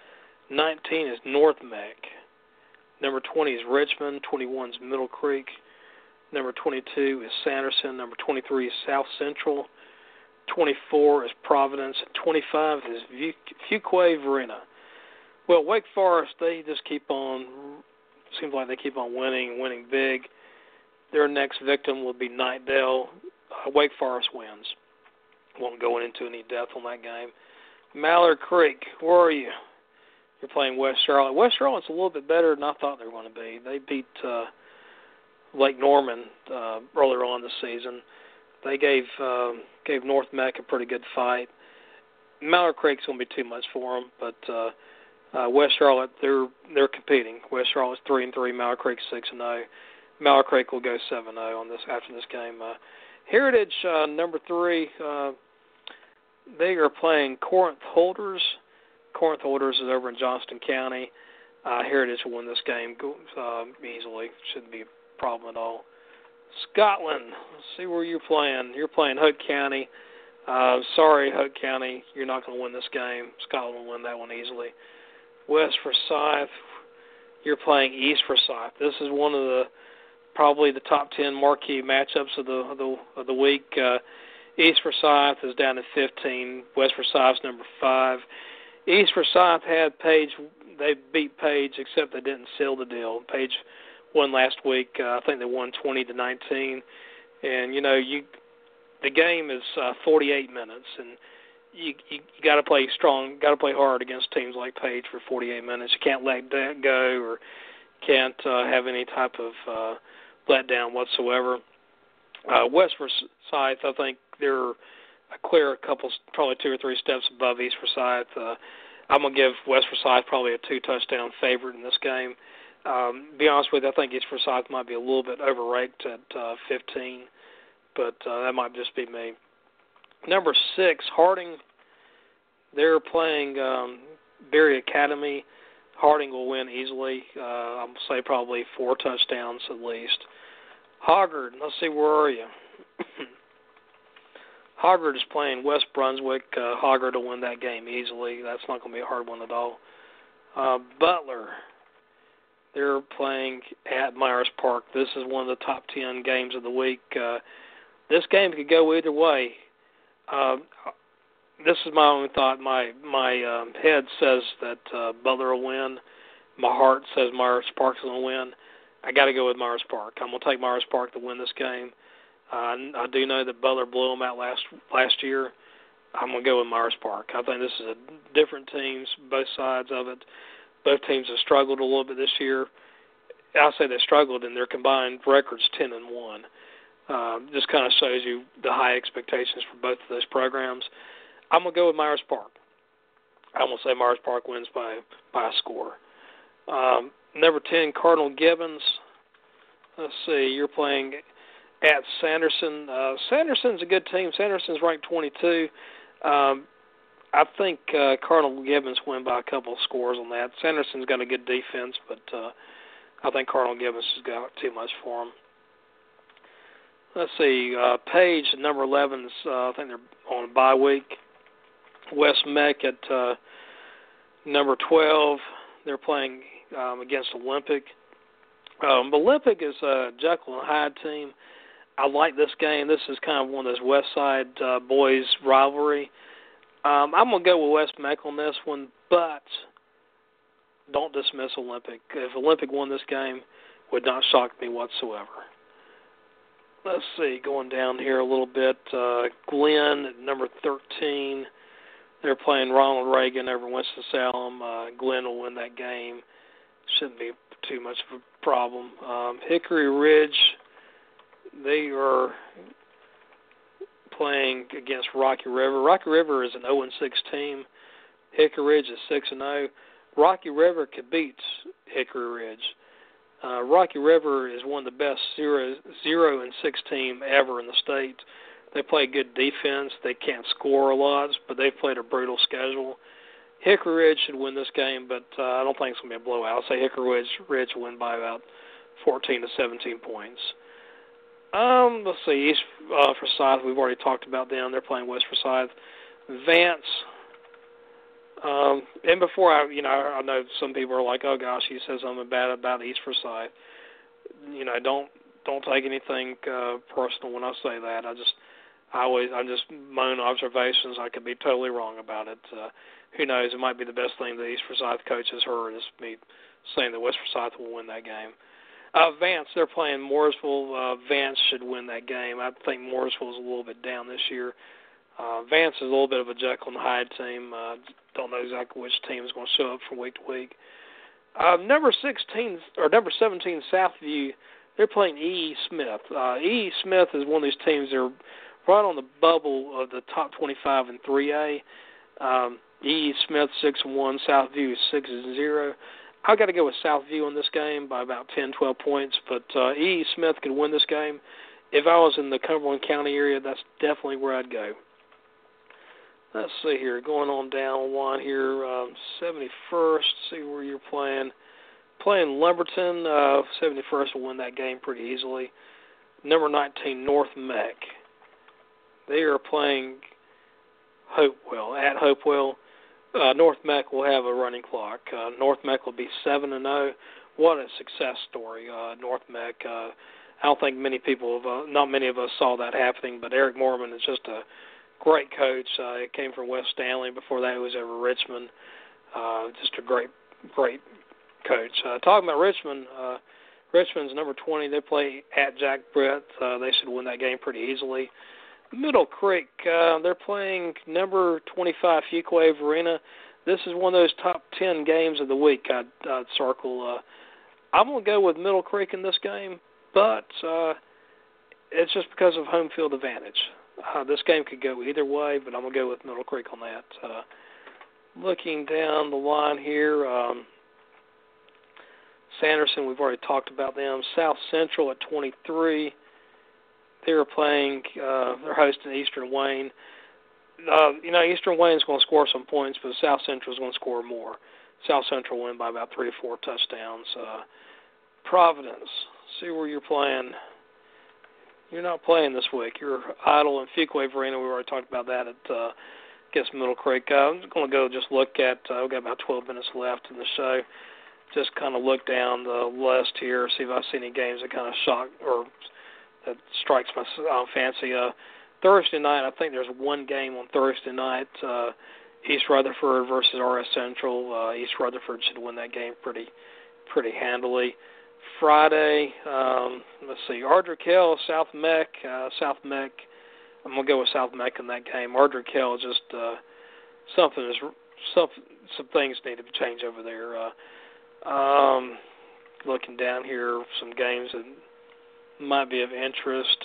19 is North Mac. Number 20 is Richmond. 21 is Middle Creek. Number 22 is Sanderson. Number 23 is South Central. 24 is Providence. 25 is Fuquay Varina. Well, Wake Forest, they just keep on, seems like they keep on winning big. Their next victim will be Knightdale. Wake Forest wins. Won't go into any depth on that game. Mallard Creek, where are you? You're playing West Charlotte. West Charlotte's a little bit better than I thought they were going to be. They beat Lake Norman earlier on this season. They gave North Mac a pretty good fight. Mallard Creek's going to be too much for them, but West Charlotte, they're competing. West Charlotte's 3-3. Mallard Creek's 6-0. Mallard Creek will go 7-0 on this after this game. Heritage, number 3, they are playing Corinth Holders. Corinth Holders is over in Johnston County. Heritage will win this game easily. Shouldn't be a problem at all. Scotland, let's see where you're playing. You're playing Hoke County. Sorry, Hoke County, you're not going to win this game. Scotland will win that one easily. West Forsyth, you're playing East Forsyth. This is one of probably the top 10 marquee matchups of the week. East Forsyth is down to 15. West Forsyth's number 5. East Forsyth had Page. They beat Page, except they didn't seal the deal. Page won last week. I think they won 20-19. And the game is 48 minutes, and you got to play strong, got to play hard against teams like Page for 48 minutes. You can't let that go, or can't have any type of letdown whatsoever. West Forsyth, I think they're a clear couple, probably 2 or 3 steps above East Forsyth. I'm going to give West Forsyth probably a 2-touchdown favorite in this game. Be honest with you, I think East Forsyth might be a little bit overranked at 15, but that might just be me. Number 6, Harding. They're playing Berry Academy. Harding will win easily. I'm going to say probably 4 touchdowns at least. Hoggard, let's see, where are you? Hoggard is playing West Brunswick. Hoggard will win that game easily. That's not going to be a hard one at all. Butler, they're playing at Myers Park. This is one of the top 10 games of the week. This game could go either way. This is my own thought. My head says that Butler will win. My heart says Myers Park will win. I got to go with Myers Park. I'm going to take Myers Park to win this game. I do know that Butler blew them out last year. I'm going to go with Myers Park. I think this is a different teams, both sides of it. Both teams have struggled a little bit this year. I'll say they struggled, and their combined record's 10-1. Just kind of shows you the high expectations for both of those programs. I'm going to go with Myers Park. I'm going to say Myers Park wins by a score. Number 10, Cardinal Gibbons. Let's see, you're playing at Sanderson. Sanderson's a good team. Sanderson's ranked 22. I think Cardinal Gibbons win by a couple of scores on that. Sanderson's got a good defense, but I think Cardinal Gibbons has got too much for him. Let's see, Page, number 11, I think they're on a bye week. West Meck at number 12. They're playing against Olympic. Olympic is a Jekyll and Hyde team. I like this game. This is kind of one of those West Side boys rivalry. I'm going to go with West Meck on this one, but don't dismiss Olympic. If Olympic won this game, would not shock me whatsoever. Let's see, going down here a little bit. Glenn at number 13. They're playing Ronald Reagan over Winston-Salem. Glenn will win that game. Shouldn't be too much of a problem. Hickory Ridge, they are playing against Rocky River. Rocky River is an 0-6 team. Hickory Ridge is 6-0. Rocky River could beat Hickory Ridge. Rocky River is one of the best 0-6 team ever in the state. They play good defense. They can't score a lot, but they've played a brutal schedule. Hickory Ridge should win this game, but I don't think it's going to be a blowout. I'll say Hickory Ridge will win by about 14 to 17 points. Let's see, East Forsyth, we've already talked about them. They're playing West Forsyth. Vance, and before I know some people are like, oh gosh, he says something bad about East Forsyth. Don't take anything personal when I say that. I'm just my own observations. I could be totally wrong about it. Who knows? It might be the best thing the East Forsyth coach has heard is me saying that West Forsyth will win that game. Vance, they're playing Mooresville. Vance should win that game. I think Mooresville is a little bit down this year. Vance is a little bit of a Jekyll and Hyde team. Don't know exactly which team is going to show up from week to week. Number 17, Southview, they're playing E.E. Smith. E.E. Smith is one of these teams that are right on the bubble of the top 25 in 3A. E.E. Smith 6-1, Southview is 6-0. I got to go with Southview in this game by about 10, 12 points, but E.E. Smith could win this game. If I was in the Cumberland County area, that's definitely where I'd go. Let's see here, going on down one here, 71st, see where you're playing. Playing Lumberton, 71st will win that game pretty easily. Number 19, North Meck. They are playing Hopewell, at Hopewell. North Meck will have a running clock. North Meck will be 7-0. What a success story, North Meck. I don't think not many of us saw that happening, but Eric Mormon is just a great coach. He came from West Stanley. Before that, he was over Richmond. Just a great coach. Talking about Richmond, Richmond's number 20. They play at Jack Brett. They should win that game pretty easily. Middle Creek, they're playing number 25 Fuquay Arena. This is one of those top 10 games of the week I'd circle. I'm going to go with Middle Creek in this game, but it's just because of home field advantage. This game could go either way, but I'm going to go with Middle Creek on that. Looking down the line here, Sanderson, we've already talked about them. South Central at 23. They're playing, they're hosting Eastern Wayne. Eastern Wayne's going to score some points, but South Central's going to score more. South Central win by about 3 or 4 touchdowns. Providence, see where you're playing. You're not playing this week. You're idle in Fuquay Arena. We already talked about that at against Middle Creek. I'm just going to go just look at, we've got about 12 minutes left in the show. Just kind of look down the list here, see if I see any games that kind of shock or that strikes my fancy. Thursday night, I think there's one game on Thursday night, East Rutherford versus RS Central. East Rutherford should win that game pretty handily. Friday, let's see, Ardrey Kell, South Meck. South Meck, I'm going to go with South Meck in that game. Ardrey Kell, just some things need to change over there. Looking down here, some games that might be of interest.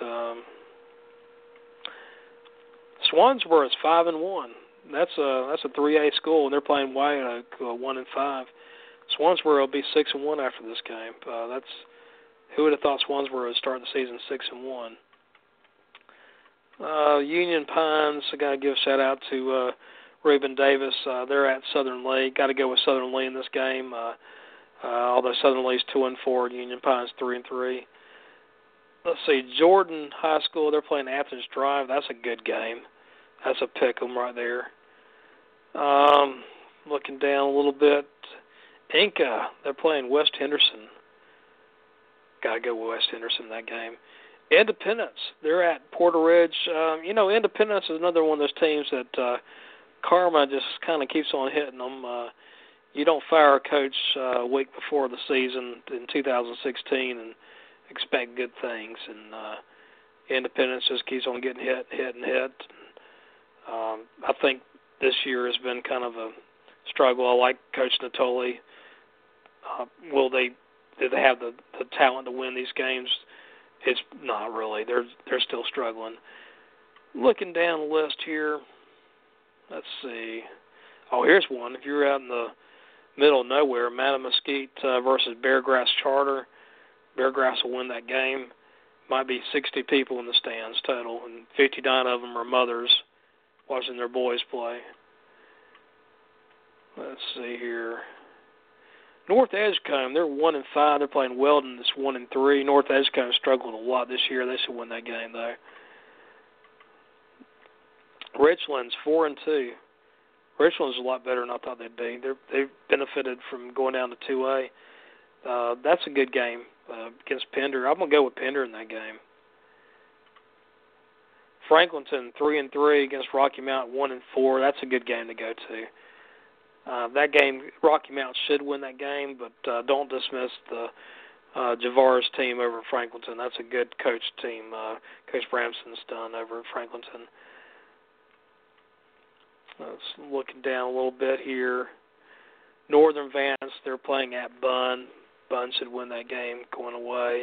Swansboro is 5-1. That's a 3A school, and they're playing White Oak 1-5. Swansboro will be 6-1 after this game. Who would have thought Swansboro would start the season 6-1? Union Pines, I got to give a shout out to Reuben Davis. They're at Southern Lee. Got to go with Southern Lee in this game. Although Southern Lee's 2-4, Union Pines 3-3. Let's see, Jordan High School, they're playing Athens Drive. That's a good game. That's a pick 'em right there. Looking down a little bit, Inca, they're playing West Henderson. Got to go with West Henderson in that game. Independence, they're at Porter Ridge. Independence is another one of those teams that karma just kind of keeps on hitting them. You don't fire a coach a week before the season in 2016 and expect good things, and Independence just keeps on getting hit. I think this year has been kind of a struggle. I like Coach Natoli. Do they have the talent to win these games? It's not really. They're still struggling. Looking down the list here, let's see. Oh, here's one. If you're out in the middle of nowhere, Matamesquite versus Beargrass Charter. Beargrass will win that game. Might be 60 people in the stands total, and 59 of them are mothers watching their boys play. Let's see here. North Edgecombe, they're 1-5. They're playing Weldon, that's 1-3. North Edgecombe struggled a lot this year. They should win that game, though. Richland's 4-2. Richland's a lot better than I thought they'd be. They've benefited from going down to 2A. That's a good game against Pender. I'm going to go with Pender in that game. Franklinton, 3-3 against Rocky Mount, 1-4. That's a good game to go to. That game, Rocky Mount should win that game, but don't dismiss the Javars team over at Franklinton. That's a good coach team. Coach Bramson's done over at Franklinton. Let's looking down a little bit here. Northern Vance, they're playing at Bunn. Bunn should win that game going away.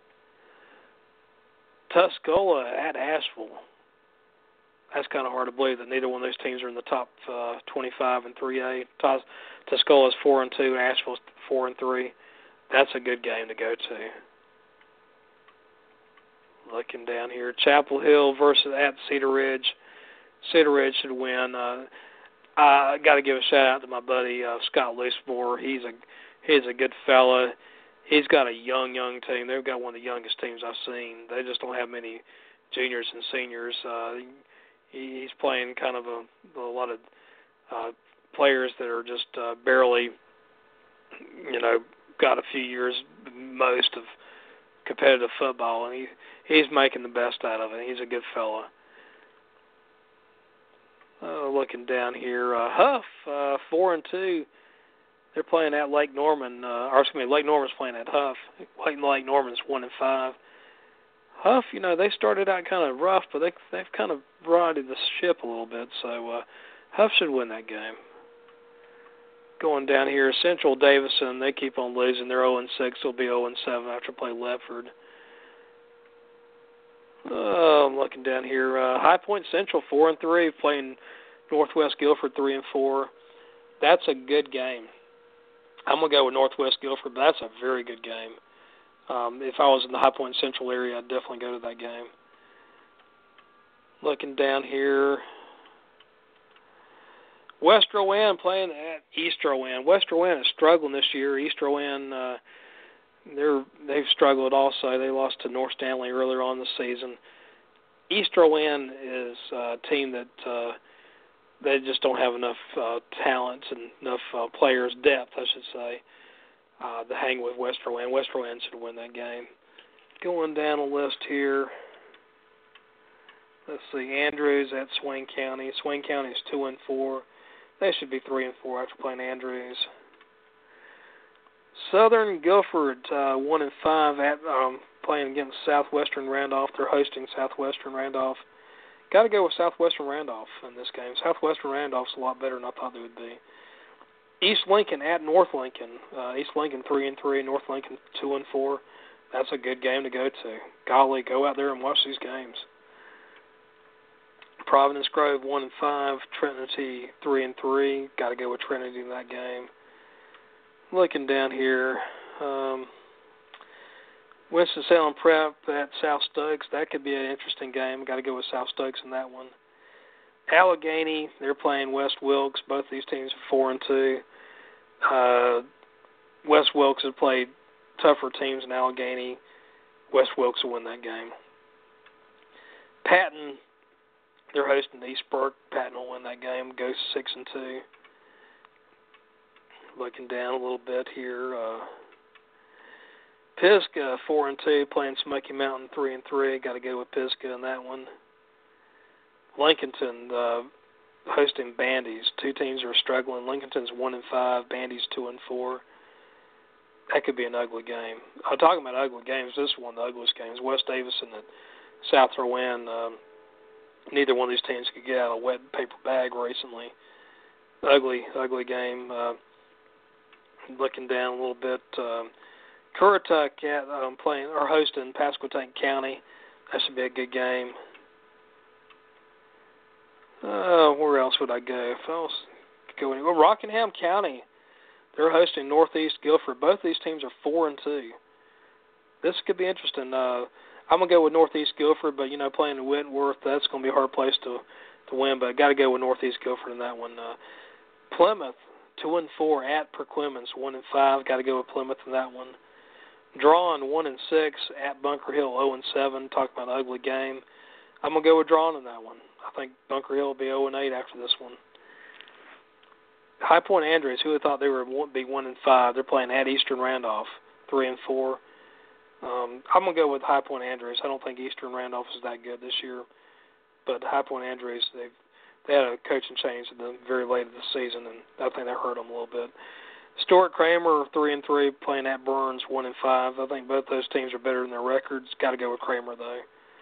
Tuscola at Asheville. That's kind of hard to believe that neither one of those teams are in the top 25 in 3A. Tuscola's 4-2, Asheville's 4-3. That's a good game to go to. Looking down here, Chapel Hill versus at Cedar Ridge. Cedar Ridge should win. I got to give a shout out to my buddy Scott Loosemore. He's a good fella. He's got a young team. They've got one of the youngest teams I've seen. They just don't have many juniors and seniors. He's playing kind of a lot of players that are just barely, got a few years most of competitive football, and he's making the best out of it. He's a good fella. Looking down here, Huff, 4-2. They're playing at Lake Norman. Lake Norman's playing at Huff. Lake Norman's 1-5. Huff, they started out kind of rough, but they've kind of righted the ship a little bit. So Huff should win that game. Going down here, Central Davison, they keep on losing. They're 0-6. They'll be 0-7 after play Ledford. I'm looking down here. High Point Central 4-3, playing Northwest Guilford 3-4. That's a good game. I'm gonna go with Northwest Guilford, but that's a very good game. If I was in the High Point Central area, I'd definitely go to that game. Looking down here, West Rowan playing at East Rowan. West Rowan is struggling this year. East Rowan, they've struggled also. They lost to North Stanley earlier on in the season. East Rowan is a team that they just don't have enough talent and enough players, depth, I should say, to hang with West Rowan. West Rowan should win that game. Going down the list here, let's see, Andrews at Swain County. Swain County is 2-4. They should be 3-4 after playing Andrews. Southern Guilford 1-5 at playing against Southwestern Randolph. They're hosting Southwestern Randolph. Got to go with Southwestern Randolph in this game. Southwestern Randolph's a lot better than I thought they would be. East Lincoln at North Lincoln. East Lincoln 3-3, North Lincoln 2-4. That's a good game to go to. Golly, go out there and watch these games. Providence Grove 1-5, Trinity 3-3. Got to go with Trinity in that game. Looking down here, Winston-Salem Prep at South Stokes. That could be an interesting game. Got to go with South Stokes in that one. Allegheny, they're playing West Wilkes. Both these teams are 4-2. West Wilkes have played tougher teams than Allegheny. West Wilkes will win that game. Patton, they're hosting East Burke. Patton will win that game. Goes 6-2. Looking down a little bit here. Pisgah 4-2, playing Smoky Mountain 3-3. Got to go with Pisgah in that one. Lincolnton hosting Bandy's. Two teams are struggling. Lincolnton's 1-5. Bandy's 2-4. That could be an ugly game. I'm talking about ugly games. This is one of the ugliest games. West Davison and South Rowan. Neither one of these teams could get out of a wet paper bag recently. Ugly game. Looking down a little bit. Currituck playing or hosting Pasquotank County. That should be a good game. Where else would I go? If I was going, well, Rockingham County. They're hosting Northeast Guilford. Both these teams are 4-2. this could be interesting. I'm going to go with Northeast Guilford, but, playing in Whitworth, that's going to be a hard place to win, but got to go with Northeast Guilford in that one. Plymouth, 2-4 at Perquimans, 1-5. Got to go with Plymouth in that one. Drawn, 1-6 at Bunker Hill, 0-7. Talking about an ugly game. I'm going to go with Drawn in that one. I think Bunker Hill will be 0-8 after this one. High Point Andrews, who had thought they would be 1-5. They're playing at Eastern Randolph, 3-4. I'm going to go with High Point Andrews. I don't think Eastern Randolph is that good this year. But High Point Andrews, they had a coaching change at the very late of the season, and I think that hurt them a little bit. Stuart Kramer, 3-3, playing at Burns, 1-5. I think both those teams are better than their records. Got to go with Kramer, though.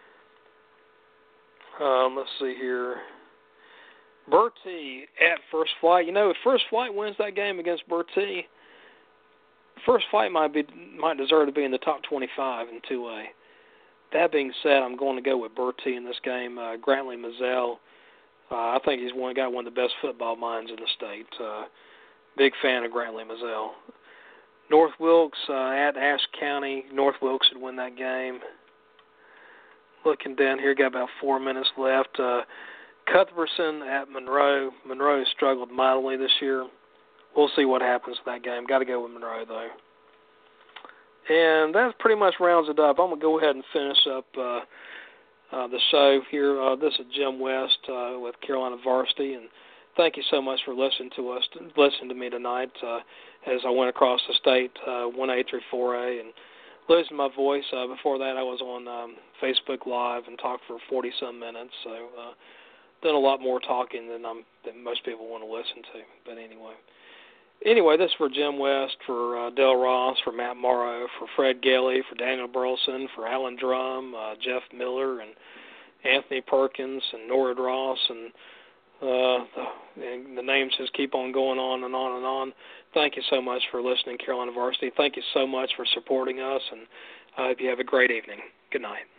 Let's see here. Bertie at First Flight. If First Flight wins that game against Bertie, First Flight might deserve to be in the top 25 in 2A. That being said, I'm going to go with Bertie in this game. Grantley Mazzell, I think he's got one of the best football minds in the state. Big fan of Grantley Mazzell. North Wilkes at Ashe County. North Wilkes would win that game. Looking down here, got about 4 minutes left. Cuthbertson at Monroe. Monroe struggled mightily this year. We'll see what happens in that game. Got to go with Monroe, though. And that pretty much rounds it up. I'm going to go ahead and finish up the show here. This is Jim West with Carolina Varsity, and thank you so much for listening to me tonight as I went across the state, 1A through 4A, and losing my voice. Before that, I was on Facebook Live and talked for 40-some minutes, so done a lot more talking than most people want to listen to. But Anyway, this is for Jim West, for Del Ross, for Matt Morrow, for Fred Gelly, for Daniel Burleson, for Alan Drum, Jeff Miller, and Anthony Perkins, and Norrid Ross, and the names just keep on going on and on and on. Thank you so much for listening, Carolina Varsity. Thank you so much for supporting us, and I hope you have a great evening. Good night.